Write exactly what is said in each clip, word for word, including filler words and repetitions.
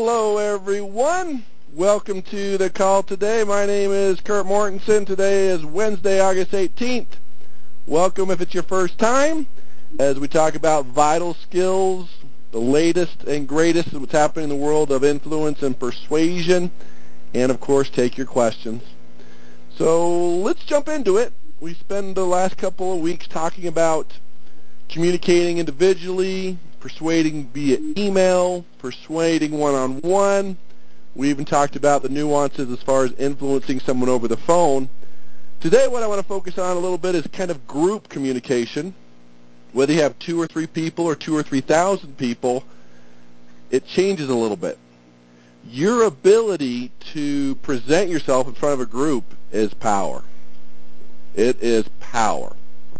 Hello, everyone. Welcome to the call today. My name is Kurt Mortensen. Today is Wednesday, August eighteenth. Welcome if it's your first time as we talk about vital skills, the latest and greatest of what's happening in the world of influence and persuasion, and, of course, take your questions. So let's jump into it. We spend the last couple of weeks talking about communicating individually, persuading via email, persuading one-on-one. We even talked about the nuances as far as influencing someone over the phone. Today what I want to focus on a little bit is kind of group communication. Whether you have two or three people or two or three thousand people, it changes a little bit. Your ability to present yourself in front of a group is power. It is power.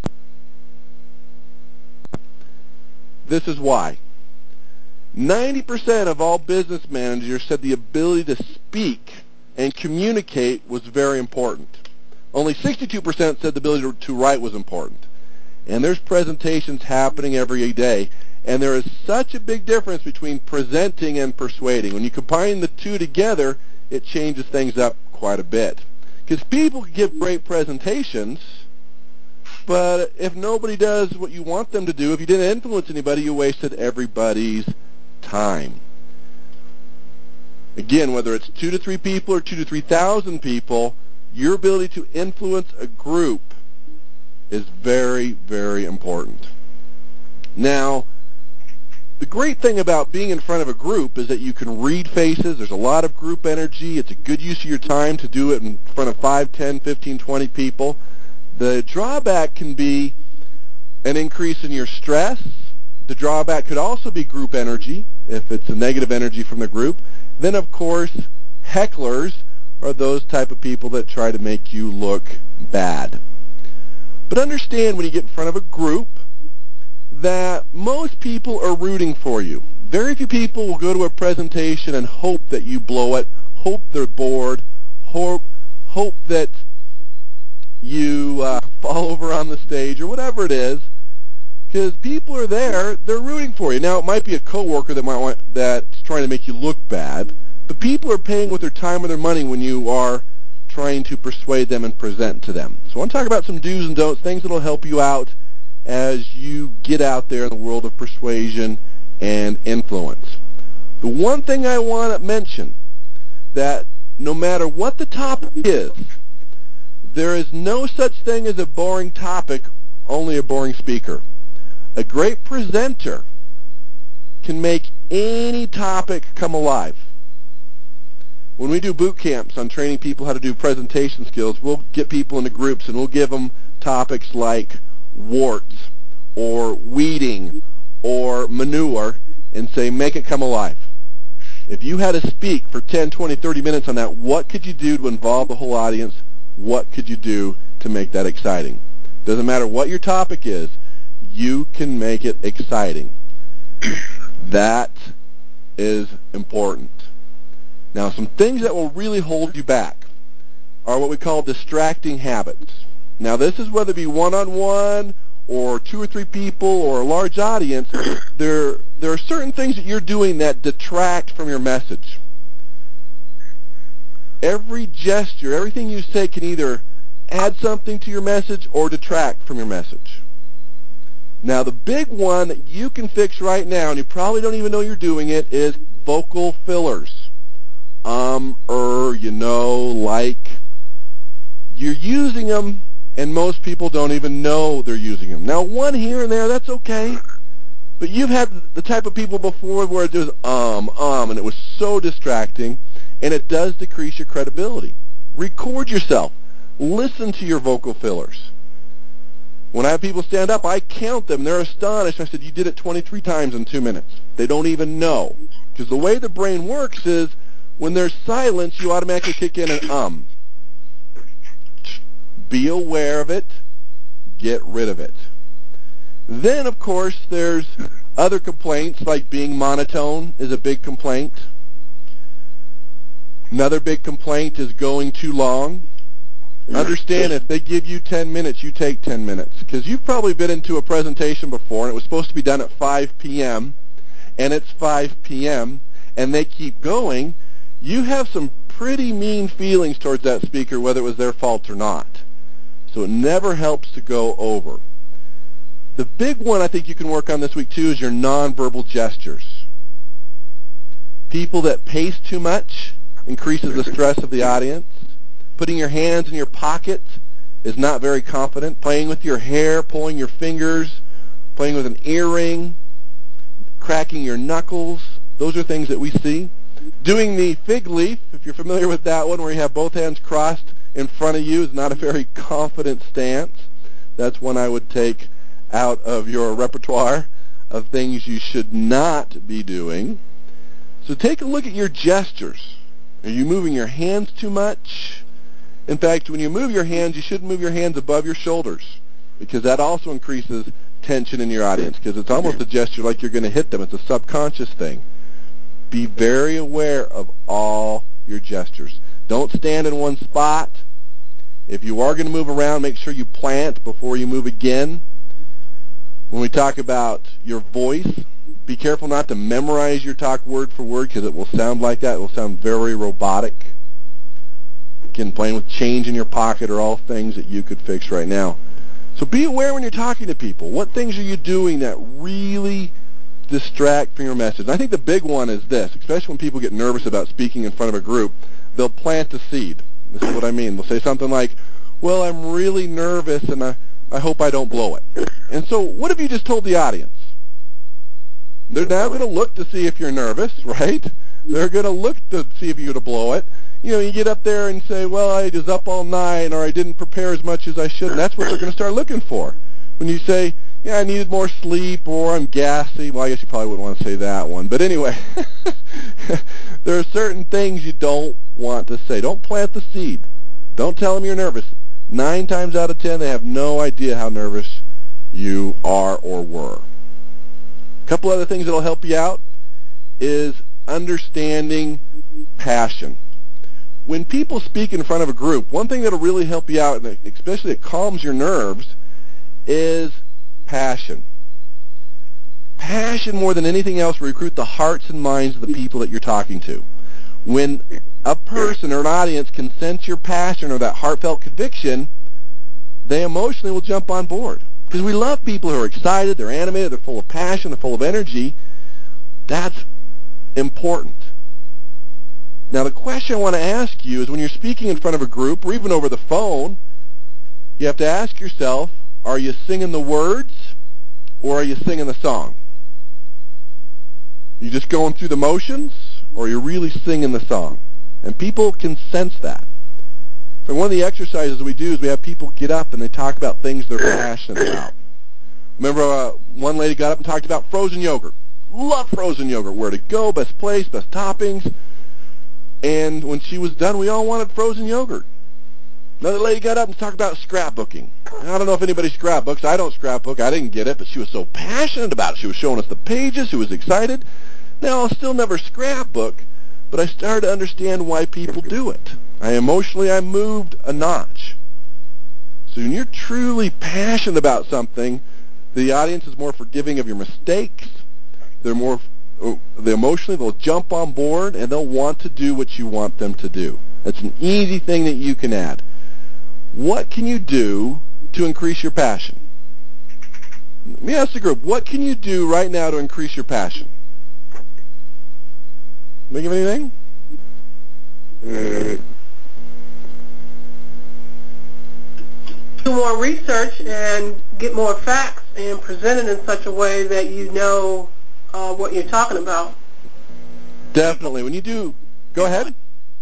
This is why. ninety percent of all business managers said the ability to speak and communicate was very important. Only sixty-two percent said the ability to, to write was important. And there's presentations happening every day, and there is such a big difference between presenting and persuading. When you combine the two together, it changes things up quite a bit. Because people can give great presentations, but if nobody does what you want them to do, if you didn't influence anybody, you wasted everybody's time. Again, whether it's two to three people or two to three thousand people, your ability to influence a group is very, very important. Now, the great thing about being in front of a group is that you can read faces. There's a lot of group energy. It's a good use of your time to do it in front of five, ten, fifteen, twenty people. The drawback can be an increase in your stress. The drawback could also be group energy, if it's a negative energy from the group. Then, of course, hecklers are those type of people that try to make you look bad. But understand when you get in front of a group that most people are rooting for you. Very few people will go to a presentation and hope that you blow it, hope they're bored, hope, hope that you uh, fall over on the stage or whatever it is, because people are there, they're rooting for you. Now, it might be a coworker that might want that's trying to make you look bad, but people are paying with their time and their money when you are trying to persuade them and present to them. So I want to talk about some do's and don'ts, things that will help you out as you get out there in the world of persuasion and influence. The one thing I want to mention, that no matter what the topic is, there is no such thing as a boring topic, only a boring speaker. A great presenter can make any topic come alive. When we do boot camps on training people how to do presentation skills, we'll get people into groups and we'll give them topics like warts or weeding or manure and say, make it come alive. If you had to speak for ten, twenty, thirty minutes on that, what could you do to involve the whole audience? What could you do to make that exciting? Doesn't matter what your topic is, you can make it exciting. That is important. Now, some things that will really hold you back are what we call distracting habits. Now, this is whether it be one-on-one or two or three people or a large audience, there, there are certain things that you're doing that detract from your message. Every gesture, everything you say can either add something to your message or detract from your message. Now, the big one that you can fix right now, and you probably don't even know you're doing it, is vocal fillers. Um, er, you know, like. You're using them, and most people don't even know they're using them. Now, one here and there, that's okay. But you've had the type of people before where it was um, um, and it was so distracting, and it does decrease your credibility. Record yourself. Listen to your vocal fillers. When I have people stand up, I count them. They're astonished. I said, you did it twenty-three times in two minutes. They don't even know. Because the way the brain works is when there's silence, you automatically kick in an um. Be aware of it. Get rid of it. Then, of course, there's other complaints, like being monotone is a big complaint. Another big complaint is going too long. Understand, if they give you ten minutes, you take ten minutes. Because you've probably been into a presentation before, and it was supposed to be done at five p.m., and it's five p.m., and they keep going, you have some pretty mean feelings towards that speaker, whether it was their fault or not. So it never helps to go over. The big one I think you can work on this week too is your nonverbal gestures. People that pace too much increases the stress of the audience. Putting your hands in your pockets is not very confident. Playing with your hair, pulling your fingers, playing with an earring, cracking your knuckles, those are things that we see. Doing the fig leaf, if you're familiar with that one, where you have both hands crossed in front of you, is not a very confident stance. That's one I would take out of your repertoire of things you should not be doing. So take a look at your gestures. Are you moving your hands too much? In fact, when you move your hands, you shouldn't move your hands above your shoulders, because that also increases tension in your audience, because it's almost a gesture like you're going to hit them. It's a subconscious thing. Be very aware of all your gestures. Don't stand in one spot. If you are going to move around, make sure you plant before you move again. When we talk about your voice, be careful not to memorize your talk word for word, because it will sound like that. It will sound very robotic. Again, playing with change in your pocket are all things that you could fix right now. So be aware when you're talking to people. What things are you doing that really distract from your message? And I think the big one is this, especially when people get nervous about speaking in front of a group. They'll plant a seed. This is what I mean. They'll say something like, well, I'm really nervous, and I, I hope I don't blow it. And so what have you just told the audience? They're now going to look to see if you're nervous, right? They're going to look to see if you're going to blow it. You know, you get up there and say, well, I was up all night, or I didn't prepare as much as I should, and that's what they're going to start looking for. When you say, yeah, I needed more sleep, or I'm gassy, well, I guess you probably wouldn't want to say that one. But anyway, there are certain things you don't want to say. Don't plant the seed. Don't tell them you're nervous. Nine times out of ten, they have no idea how nervous you are or were. A couple other things that will help you out is understanding passion. When people speak in front of a group, one thing that will really help you out, and especially it calms your nerves, is passion. Passion, more than anything else, will recruit the hearts and minds of the people that you're talking to. When a person or an audience can sense your passion or that heartfelt conviction, they emotionally will jump on board. Because we love people who are excited, they're animated, they're full of passion, they're full of energy. That's important. Now, the question I want to ask you is, when you're speaking in front of a group or even over the phone, you have to ask yourself, are you singing the words or are you singing the song? Are you just going through the motions, or are you really singing the song? And people can sense that. So one of the exercises we do is we have people get up and they talk about things they're passionate about. Remember, uh, one lady got up and talked about frozen yogurt. Love frozen yogurt. Where to go, best place, best toppings. And when she was done, we all wanted frozen yogurt. Another lady got up and talked about scrapbooking. I don't know if anybody scrapbooks. I don't scrapbook. I didn't get it, but she was so passionate about it. She was showing us the pages. She was excited. Now, I'll still never scrapbook, but I started to understand why people do it. I emotionally, I moved a notch. So when you're truly passionate about something, the audience is more forgiving of your mistakes. They're more, they emotionally, they'll jump on board, and they'll want to do what you want them to do. That's an easy thing that you can add. What can you do to increase your passion? Let me ask the group, what can you do right now to increase your passion? Think of anything? Mm. Do more research and get more facts and present it in such a way that you know uh, what you're talking about. Definitely. When you do, go ahead.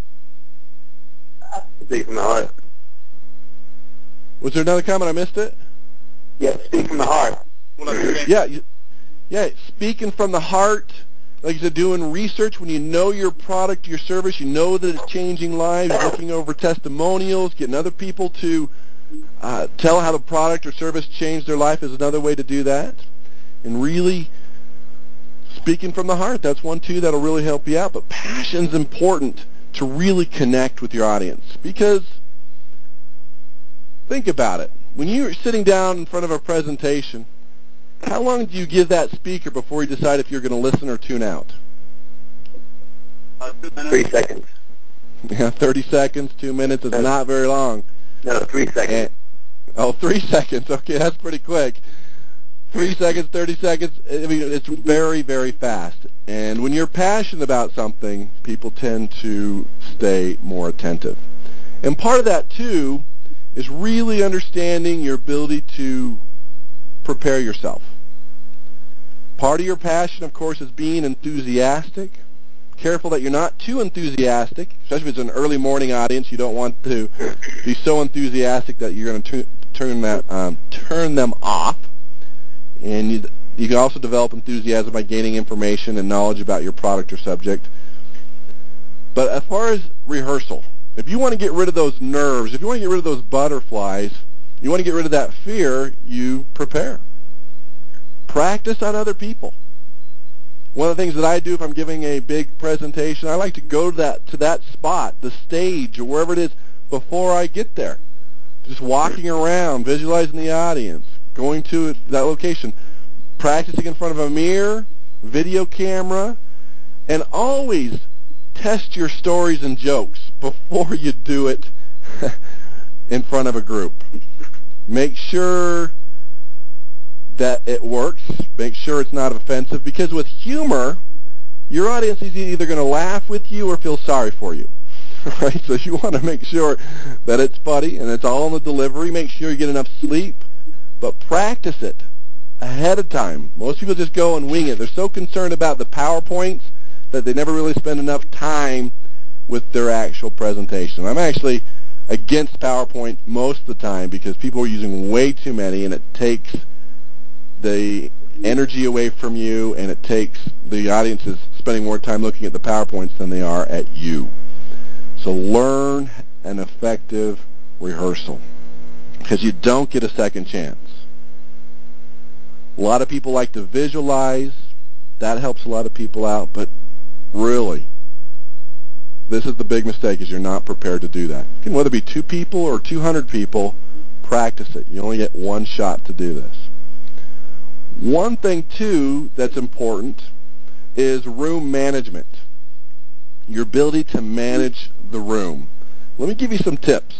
Speak from the heart. Was there another comment? I missed it? Yeah, speak from the heart. Yeah, yeah. Speaking from the heart, like you said, doing research. When you know your product, your service, you know that it's changing lives, looking over testimonials, getting other people to uh, tell how the product or service changed their life is another way to do that. And really speaking from the heart, that's one, too, that'll really help you out. But passion's important to really connect with your audience, because think about it. When you're sitting down in front of a presentation, how long do you give that speaker before you decide if you're going to listen or tune out? Three seconds. Yeah, thirty seconds, two minutes is not very long. No, three seconds. And, oh, three seconds. Okay, that's pretty quick. Three seconds, thirty seconds. I mean, it's very, very fast. And when you're passionate about something, people tend to stay more attentive. And part of that, too, is really understanding your ability to prepare yourself. Part of your passion, of course, is being enthusiastic. Careful that you're not too enthusiastic, especially if it's an early morning audience. You don't want to be so enthusiastic that you're going to turn that um, turn them off. And you, you can also develop enthusiasm by gaining information and knowledge about your product or subject. But as far as rehearsal, if you want to get rid of those nerves, if you want to get rid of those butterflies, you want to get rid of that fear, you prepare. Practice on other people. One of the things that I do if I'm giving a big presentation, I like to go to that to that spot, the stage, or wherever it is, before I get there. Just walking around, visualizing the audience, going to that location, practicing in front of a mirror, video camera, and always test your stories and jokes before you do it in front of a group. Make sure that it works. Make sure it's not offensive, because with humor, your audience is either going to laugh with you or feel sorry for you. Right? So you want to make sure that it's funny and it's all in the delivery. Make sure you get enough sleep, but practice it ahead of time. Most people just go and wing it. They're so concerned about the PowerPoints that they never really spend enough time with their actual presentation. I'm actually against PowerPoint most of the time because people are using way too many, and it takes the energy away from you, and it takes the audiences spending more time looking at the PowerPoints than they are at you. So learn an effective rehearsal, because you don't get a second chance. A lot of people like to visualize. That helps a lot of people out, but really, this is the big mistake, is you're not prepared to do that. You can, whether it be two people or two hundred people, practice it. You only get one shot to do this. One thing, too, that's important is room management, your ability to manage the room. Let me give you some tips.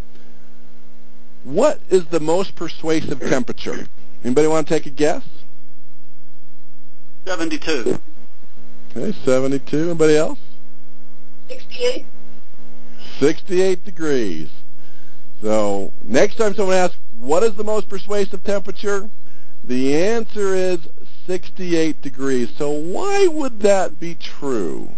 What is the most persuasive temperature? Anybody want to take a guess? seventy-two. Okay, seventy-two. Anybody else? sixty-eight. sixty-eight degrees. So next time someone asks, what is the most persuasive temperature? The answer is sixty-eight degrees. So why would that be true?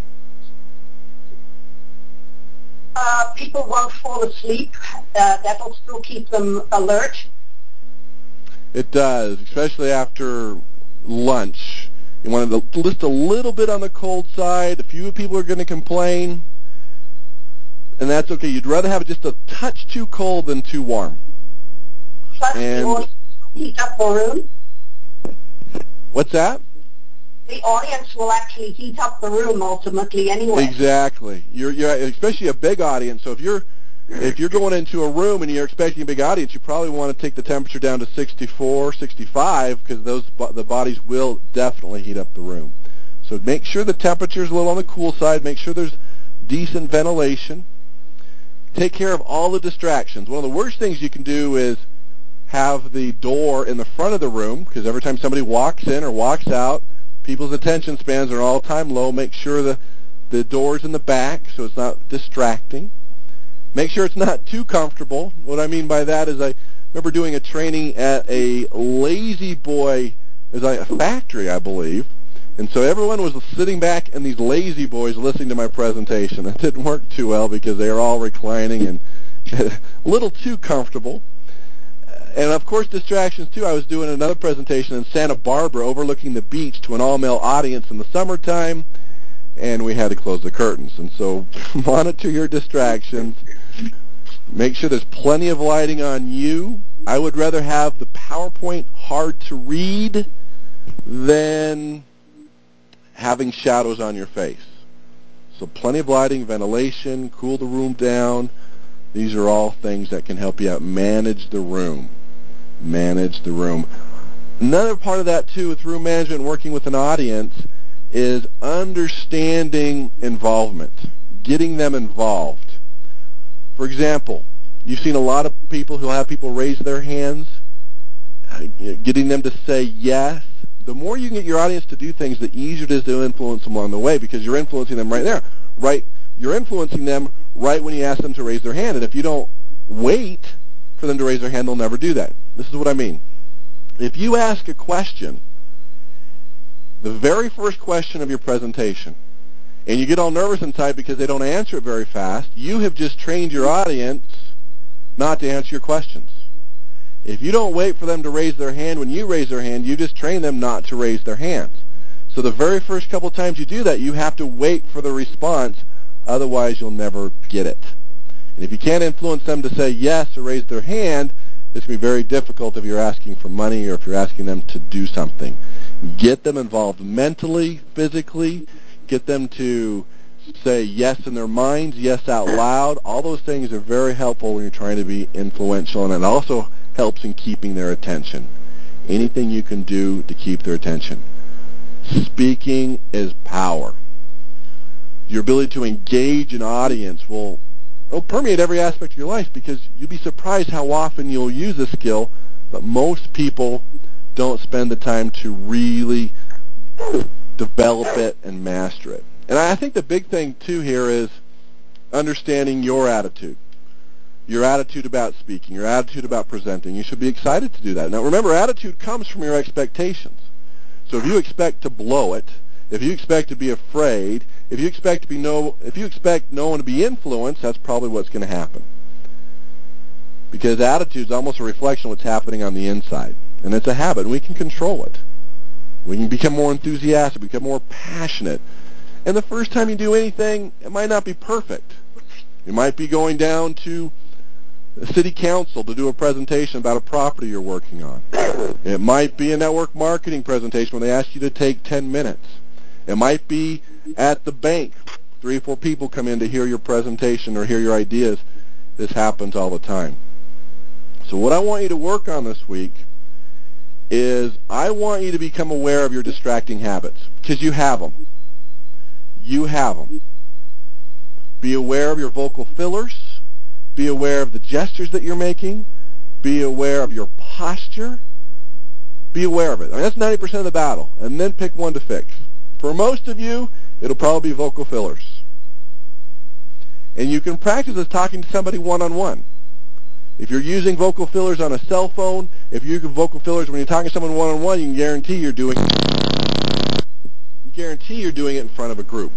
Uh, people won't fall asleep. Uh, that will still keep them alert. It does, especially after lunch. You want to list a little bit on the cold side. A few people are going to complain, and that's okay. You'd rather have it just a touch too cold than too warm. Plus, And the audience will heat up the room. What's that? The audience will actually heat up the room ultimately anyway. Exactly. You're, you're especially a big audience. So if you're if you're going into a room and you're expecting a big audience, you probably want to take the temperature down to sixty-four, sixty-five, because those the bodies will definitely heat up the room. So make sure the temperature is a little on the cool side. Make sure there's decent ventilation. Take care of all the distractions. One of the worst things you can do is have the door in the front of the room, because every time somebody walks in or walks out, people's attention spans are all-time low. Make sure the, the door's in the back so it's not distracting. Make sure it's not too comfortable. What I mean by that is I remember doing a training at a Lazy Boy, it was like a factory, I believe, and so everyone was sitting back in these Lazy Boys listening to my presentation. It didn't work too well because they were all reclining and a little too comfortable. And, of course, distractions, too. I was doing another presentation in Santa Barbara overlooking the beach to an all-male audience in the summertime, and we had to close the curtains. And so monitor your distractions. Make sure there's plenty of lighting on you. I would rather have the PowerPoint hard to read than having shadows on your face. So plenty of lighting, ventilation, cool the room down. These are all things that can help you out. Manage the room. Manage the room. Another part of that, too, with room management and working with an audience is understanding involvement, getting them involved. For example, you've seen a lot of people who'll have people raise their hands, uh, getting them to say yes. The more you can get your audience to do things, the easier it is to influence them along the way, because you're influencing them right there. Right? You're influencing them right when you ask them to raise their hand. And if you don't wait for them to raise their hand, they'll never do that. This is what I mean. If you ask a question, the very first question of your presentation, and you get all nervous inside because they don't answer it very fast, you have just trained your audience not to answer your questions. If you don't wait for them to raise their hand when you raise their hand, you just train them not to raise their hands. So the very first couple times you do that, you have to wait for the response, otherwise you'll never get it. And if you can't influence them to say yes or raise their hand, it's going to be very difficult if you're asking for money or if you're asking them to do something. Get them involved mentally, physically. Get them to say yes in their minds, yes out loud. All those things are very helpful when you're trying to be influential, and it also helps in keeping their attention. Anything you can do to keep their attention. Speaking is power. Your ability to engage an audience will it'll permeate every aspect of your life, because you'll be surprised how often you'll use this skill, but most people don't spend the time to really develop it and master it. And I think the big thing, too, here is understanding your attitude. Your attitude about speaking, your attitude about presenting. You should be excited to do that. Now, remember, attitude comes from your expectations. So if you expect to blow it, if you expect to be afraid, if you expect to be no, if you expect no one to be influenced, that's probably what's going to happen. Because attitude is almost a reflection of what's happening on the inside, and it's a habit, and we can control it. We can become more enthusiastic, become more passionate. And the first time you do anything, it might not be perfect. You might be going down to the city council to do a presentation about a property you're working on. It might be a network marketing presentation where they ask you to take ten minutes. It might be at the bank. Three or four people come in to hear your presentation or hear your ideas. This happens all the time. So what I want you to work on this week is I want you to become aware of your distracting habits, because you have them. You have them. Be aware of your vocal fillers. Be aware of the gestures that you're making. Be aware of your posture. Be aware of it. I mean, that's ninety percent of the battle. And then pick one to fix. For most of you, it'll probably be vocal fillers. And you can practice this talking to somebody one-on-one. If you're using vocal fillers on a cell phone, if you're using vocal fillers when you're talking to someone one-on-one, you can guarantee you're doing you guarantee you're doing it in front of a group.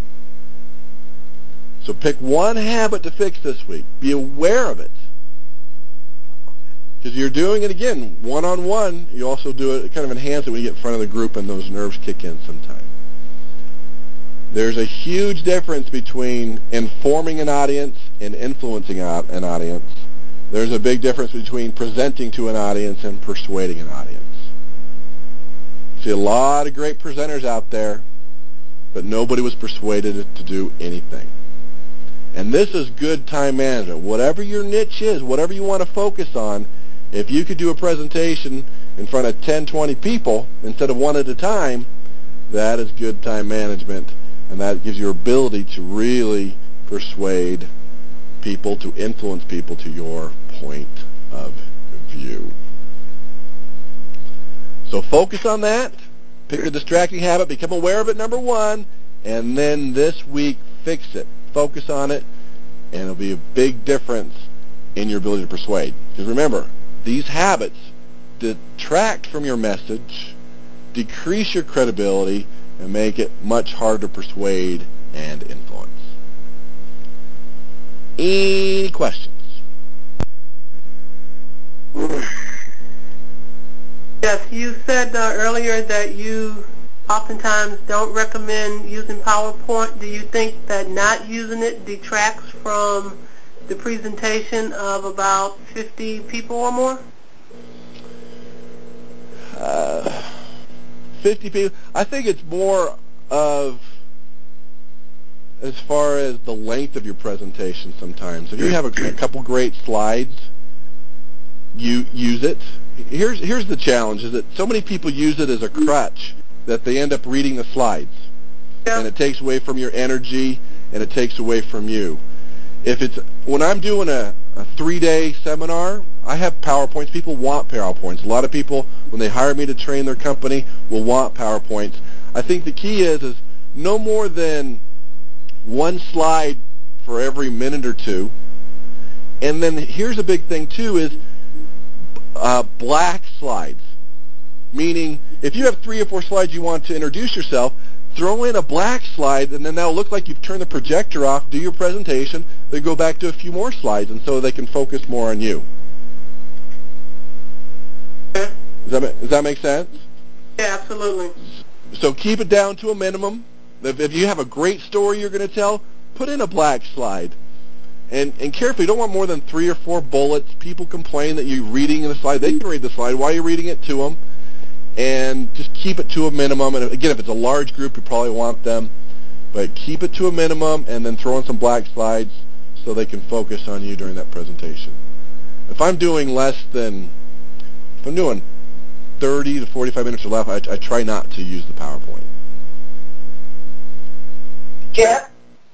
So pick one habit to fix this week. Be aware of it. Because you're doing it, again, one-on-one. You also do it, kind of enhance it when you get in front of the group and those nerves kick in sometimes. There's a huge difference between informing an audience and influencing an audience. There's a big difference between presenting to an audience and persuading an audience. See a lot of great presenters out there, but nobody was persuaded to do anything. And this is good time management. Whatever your niche is, whatever you want to focus on, if you could do a presentation in front of ten, twenty people instead of one at a time, that is good time management, and that gives you ability to really persuade people, to influence people to your point of view. So focus on that. Pick the distracting habit. Become aware of it, number one, and then this week fix it. Focus on it, and it'll be a big difference in your ability to persuade. Because remember, these habits detract from your message, decrease your credibility, and make it much harder to persuade and influence. Any questions? Yes, you said uh, earlier that you oftentimes don't recommend using PowerPoint. Do you think that not using it detracts from the presentation of about fifty people or more? Uh, fifty people. I think it's more of as far as the length of your presentation sometimes. If you have a, a couple great slides, you use it. Here's here's the challenge, is that so many people use it as a crutch that they end up reading the slides. Yeah. And it takes away from your energy, and it takes away from you. If it's when I'm doing a, a three-day seminar, I have PowerPoints. People want PowerPoints. A lot of people, when they hire me to train their company, will want PowerPoints. I think the key is is no more than one slide for every minute or two. And then here's a big thing too is uh, black slides. Meaning, if you have three or four slides you want to introduce yourself, throw in a black slide, and then that'll look like you've turned the projector off, do your presentation, then go back to a few more slides, and so they can focus more on you. Okay. Does that, does that make sense? Yeah, absolutely. So keep it down to a minimum. If, if you have a great story you're going to tell, put in a black slide. And, and carefully, you don't want more than three or four bullets. People complain that you're reading the slide. They can read the slide while you're reading it to them. And just keep it to a minimum. And again, if it's a large group, you probably want them. But keep it to a minimum and then throw in some black slides so they can focus on you during that presentation. If I'm doing less than, if I'm doing thirty to forty-five minutes or less, I, I try not to use the PowerPoint. Jeff?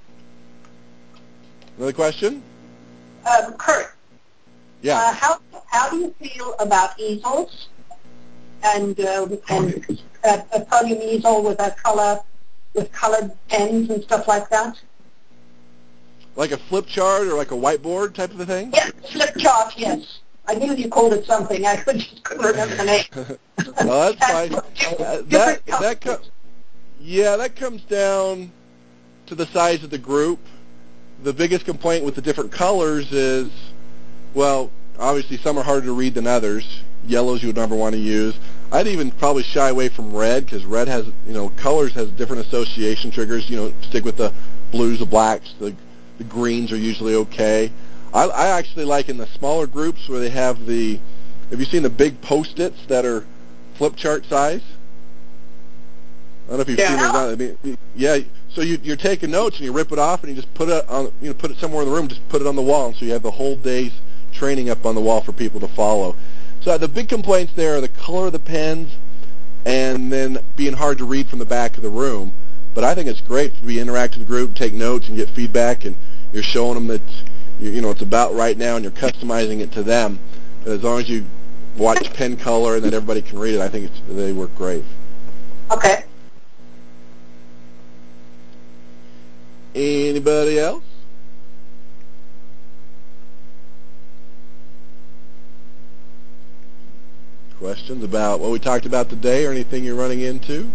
Another question? Um, Kurt? Yeah. Uh, how, how do you feel about easels? And, uh, and a, a podium easel with a color, with colored pens and stuff like that? Like a flip chart or like a whiteboard type of a thing? Yeah, flip chart, yes. I knew you called it something. I just couldn't remember the name. Well, that's fine. Uh, that, that co- yeah, that comes down to the size of the group. The biggest complaint with the different colors is, well, obviously some are harder to read than others. Yellows you would never want to use. I'd even probably shy away from red because red has, you know, colors has different association triggers. You know, stick with the blues, the blacks, the, the greens are usually okay. I, I actually like in the smaller groups where they have the, have you seen the big Post-its that are flip chart size? I don't know if you've Yeah. seen those. I mean, yeah. So you, you're taking notes and you rip it off and you just put it on, you know, put it somewhere in the room. Just put it on the wall, and so you have the whole day's training up on the wall for people to follow. So the big complaints there are the color of the pens, and then being hard to read from the back of the room. But I think it's great to be interact with the group, take notes, and get feedback, and you're showing them that you know it's about right now, and you're customizing it to them. But as long as you watch pen color and that everybody can read it, I think it's, they work great. Okay. Anybody else? Questions about what we talked about today or anything you're running into?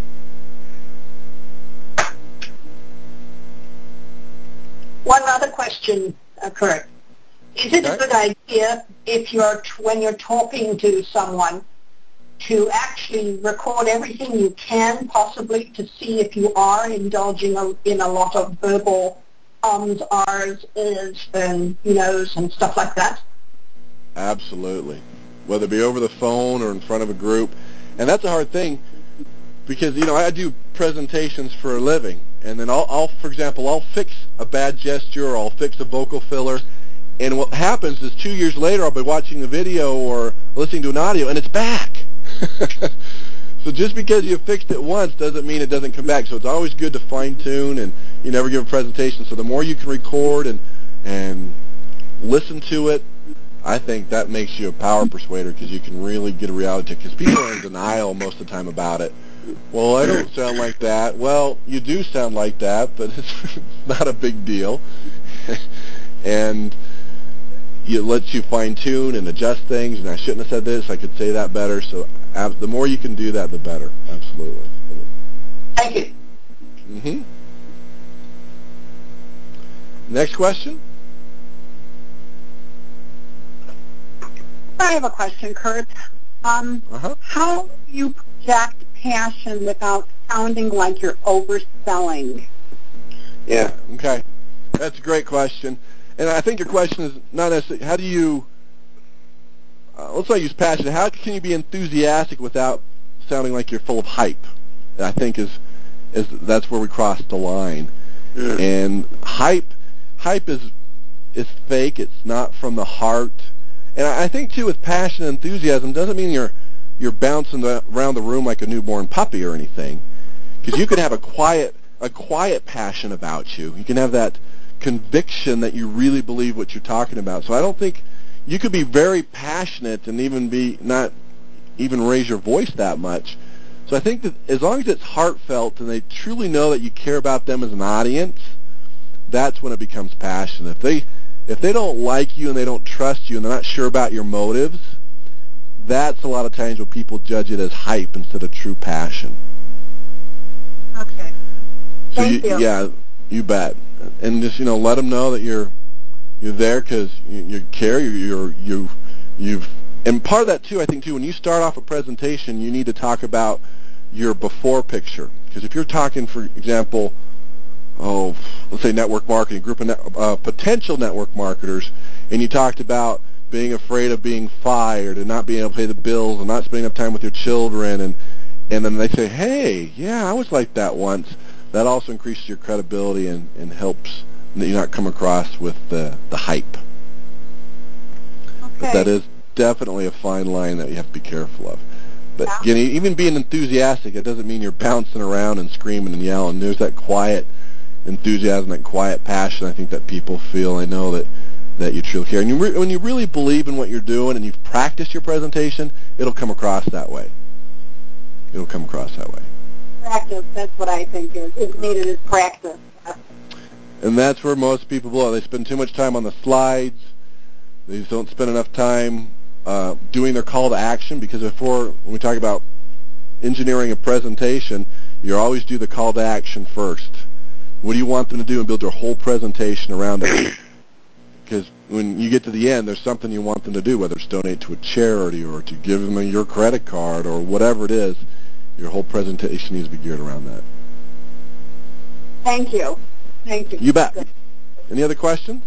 One other question, uh, Kurt. Is it Okay. a good idea if you're when you're talking to someone to actually record everything you can possibly to see if you are indulging a, in a lot of verbal ums, ahs, is, and you knows, and stuff like that? Absolutely. Whether it be over the phone or in front of a group. And that's a hard thing because, you know, I do presentations for a living. And then I'll, I'll for example, I'll fix a bad gesture or I'll fix a vocal filler. And what happens is two years later I'll be watching the video or listening to an audio and it's back. So just because you fixed it once doesn't mean it doesn't come back. So it's always good to fine-tune, and you never give a presentation. So the more you can record and and listen to it, I think that makes you a power persuader because you can really get a reality check. Because people are in denial most of the time about it. Well, I don't sound like that. Well, you do sound like that, but it's not a big deal. And it lets you fine-tune and adjust things. And I shouldn't have said this. I could say that better. So the more you can do that, the better. Absolutely. Thank you. Mm-hmm. Next question. I have a question, Kurt. Um, Uh-huh. how do you project passion without sounding like you're overselling? Yeah. Okay. That's a great question. And I think your question is not necessarily, how do you, uh, let's not use passion, how can you be enthusiastic without sounding like you're full of hype? And I think is, is that's where we cross the line. Mm. And hype, hype is, is fake. It's not from the heart. And I think, too, with passion and enthusiasm doesn't mean you're you're bouncing the, around the room like a newborn puppy or anything, because you can have a quiet a quiet passion about you. You can have that conviction that you really believe what you're talking about. So I don't think you could be very passionate and even be not even raise your voice that much. So I think that as long as it's heartfelt and they truly know that you care about them as an audience, that's when it becomes passion. If they if they don't like you and they don't trust you and they're not sure about your motives, that's a lot of times when people judge it as hype instead of true passion. Okay. So Thank you, you. yeah, you bet. And just, you know, let them know that you're you're there because you, you care. You're, you're you you've and part of that too, I think too, when you start off a presentation, you need to talk about your before picture. Because if you're talking, for example, oh, let's say network marketing, group of net, uh, potential network marketers, and you talked about being afraid of being fired and not being able to pay the bills and not spending enough time with your children, and and then they say, hey, yeah, I was like that once. That also increases your credibility and, and helps that you not come across with the, the hype. Okay. But that is definitely a fine line that you have to be careful of. But Yeah. again, even being enthusiastic, it doesn't mean you're bouncing around and screaming and yelling. There's that quiet enthusiasm, that quiet passion I think that people feel. I know that, that you truly care. And you re- when you really believe in what you're doing and you've practiced your presentation, it'll come across that way. It'll come across that way. Practice, that's what I think is, is needed is practice. And that's where most people blow. They spend too much time on the slides. They just don't spend enough time uh, doing their call to action, because before, when we talk about engineering a presentation, you always do the call to action first. What do you want them to do, and build their whole presentation around it? Because when you get to the end, there's something you want them to do, whether it's donate to a charity or to give them your credit card or whatever it is. Your whole presentation needs to be geared around that. Thank you. Thank you. You bet. Any other questions?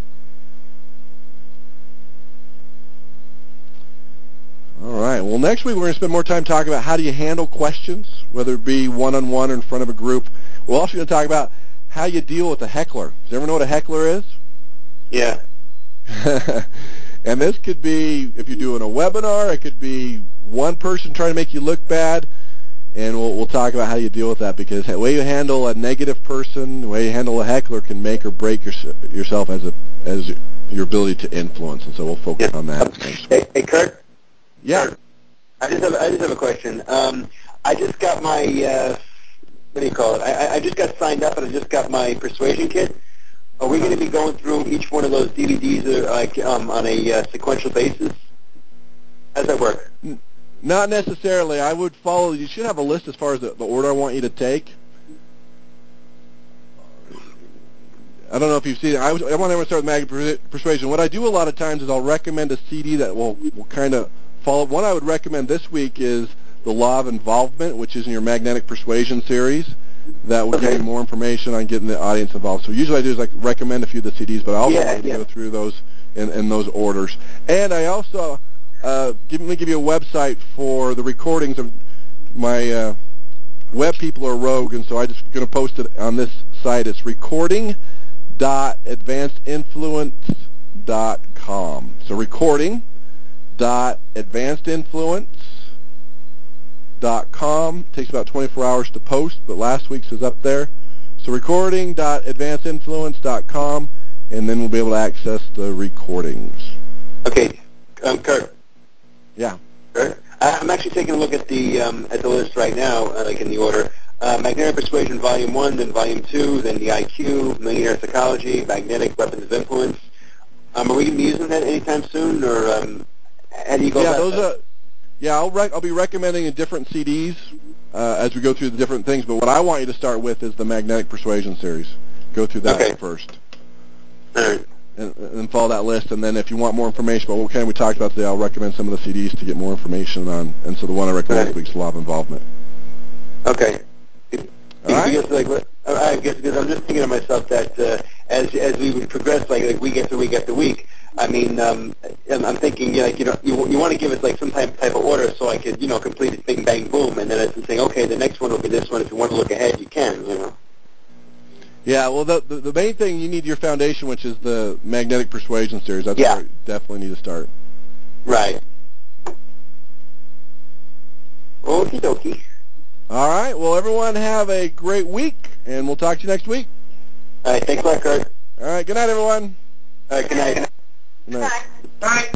All right. Well, next week we're going to spend more time talking about how do you handle questions, whether it be one-on-one or in front of a group. We're also going to talk about how you deal with a heckler. Does everyone know what a heckler is? Yeah. And this could be, if you're doing a webinar, it could be one person trying to make you look bad, and we'll, we'll talk about how you deal with that, because the way you handle a negative person, the way you handle a heckler can make or break your, yourself as a as your ability to influence, and so we'll focus Yeah. on that Um, next week. hey, hey, Kurt? Yeah. Kurt, I just have I just have a question. Um, I just got my uh, what do you call it? I, I just got signed up and I just got my persuasion kit. Are we going to be going through each one of those D V Ds uh, like um, on a uh, sequential basis? How does that work? Not necessarily. I would follow. You should have a list as far as the, the order I want you to take. I don't know if you've seen it. I, was, I want to start with Magnet Persuasion. What I do a lot of times is I'll recommend a C D that will, will kind of follow. One I would recommend this week is The Law of Involvement, which is in your Magnetic Persuasion series. That will give you more information on getting the audience involved. So usually I do is like recommend a few of the C Ds, but I also Yeah, want yeah. to go through those in, in those orders. And I also uh, give, let me give you a website for the recordings of my uh, web people are rogue, and so I'm just going to post it on this site. It's recording dot advanced influence dot com. So recording dot advanced influence dot com. Takes about twenty-four hours to post, but last week's is up there. So recording dot advanced influence dot com, and then we'll be able to access the recordings. Okay, um, Kurt. Yeah. Kurt, I- I'm actually taking a look at the um, at the list right now, uh, like in the order. Uh, Magnetic Persuasion Volume one, then Volume two, then the I Q, Millionaire Psychology, Magnetic Weapons of Influence. Um, are we going to be using that anytime soon, or um, how do you go Yeah, about those that? are. Yeah, I'll rec- I'll be recommending the different C Ds uh, as we go through the different things. But what I want you to start with is the Magnetic Persuasion series. Go through that Okay. first, All right. and, and follow that list. And then if you want more information about what kind we talked about today, I'll recommend some of the C Ds to get more information on. And so the one I recommend this Right. week is Law of Involvement. Okay. All right. Because, like, what- I guess because I'm just thinking to myself that uh, as as we would progress, like, like week after week after week, I mean, um, I'm, I'm thinking, you know, like, you know, you, you want to give us like some type type of order so I could, you know, complete it, bing bang boom, and then it's saying, okay, the next one will be this one. If you want to look ahead, you can, you know. Yeah, well, the, the the main thing you need your foundation, which is the Magnetic Persuasion series. That's Yeah. where you definitely need to start. Right. Okie dokie. All right. Well, everyone have a great week, and we'll talk to you next week. All right. Thanks a lot, Kurt. All right. Good night, everyone. All right. Good night. Good night. All right.